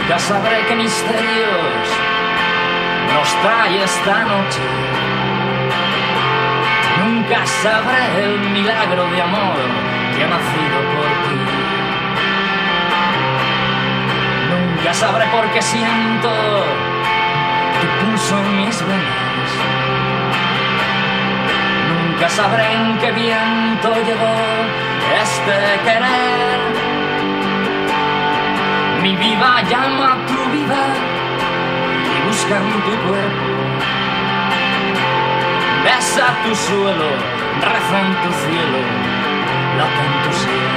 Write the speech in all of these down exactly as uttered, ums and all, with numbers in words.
Nunca sabré qué misterios nos trae esta noche. Nunca sabré el milagro de amor que ha nacido por ti. Nunca sabré por qué siento tu pulso en mis venas. Nunca sabré en qué viento llegó este querer. Mi vida llama a tu vida y busca en tu cuerpo. Besa tu suelo, reza en tu cielo, late en tu sien.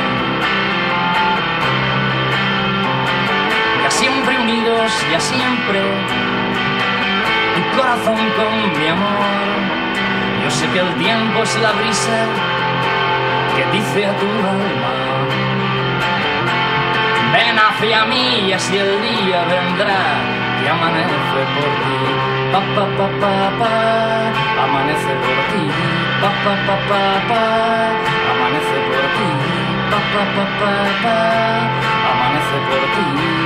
Ya siempre unidos, ya siempre, tu corazón con mi amor. Yo sé que el tiempo es la brisa que dice a tu alma: ven hacia mí y así el día vendrá que amanece por ti. Pa, pa, pa, pa, pa, amanece por ti. Pa, pa, pa, pa, pa, amanece por ti. Pa, pa, pa, pa, pa, amanece por ti.